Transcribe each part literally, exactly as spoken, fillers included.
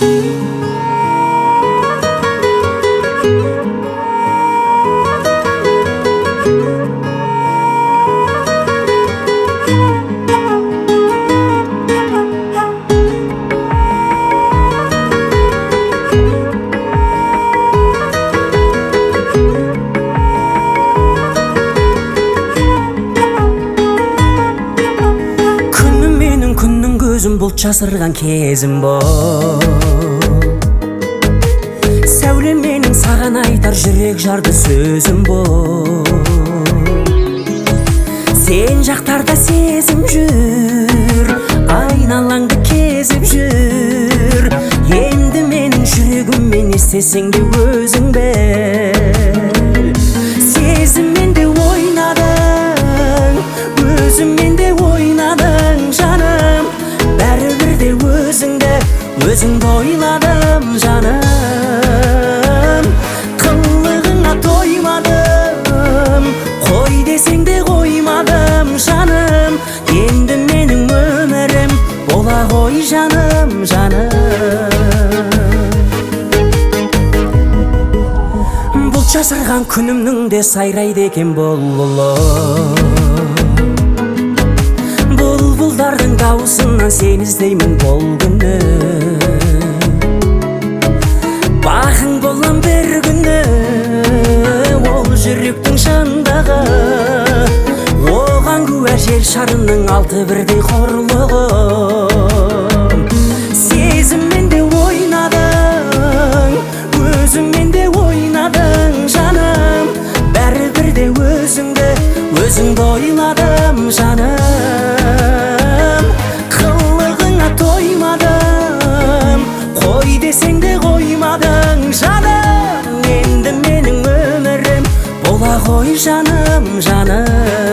Бұлт жасырған кезім бол, сәулем менің саған айтар жүрек жарды сөзім бол. Сен жақтарда сезім жүр, айналаңды кезіп жүр. Енді менің жүрегіммен естесең де өзің біл. Сезіммен де ойнадың, өзіммен де ойнадың жаным. Бәрібір де өзіңді, өзіңді ойладым жаным. Қылығыңа тоймадым, қой десең де қоймадым жаным. Енді менің өмірім бола ғой жаным, жаным. Бұлт жасырған күнімнің де сайрайды екен бұлбұлы. Бұлбұлдардың дауысынан сен іздеймін бұл күні. Бағың болам бір күні, ол жүректің шаңдағы. Оған куә жер шарының алты бірдей құрлығы. Сезіммен де ойнадың, өзіңмен де ойнадың жаным. Бәрібір де өзіңді, өзіңді ойладым жаным. Сен де қоймадың жаным. Енді менің өмірім бола ғой жаным, жаным.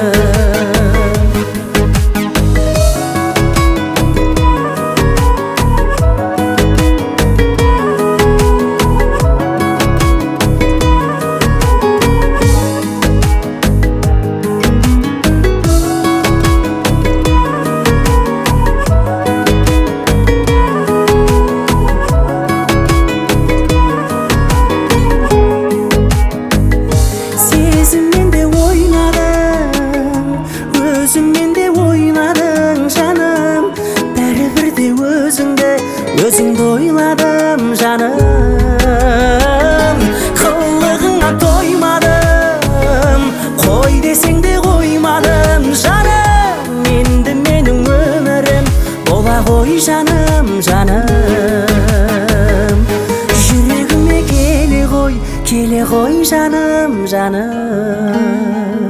Өзіңмен де ойнадың жаным. Бәрібір де өзіңді, өзіңді ойладым жаным. Қылығыңа тоймадым, қой десең де қоймадым жаным. Енді менің өмірім бола ғой жаным, жаным. Жүрегіме келе ғой, келе ғой жаным, жаным.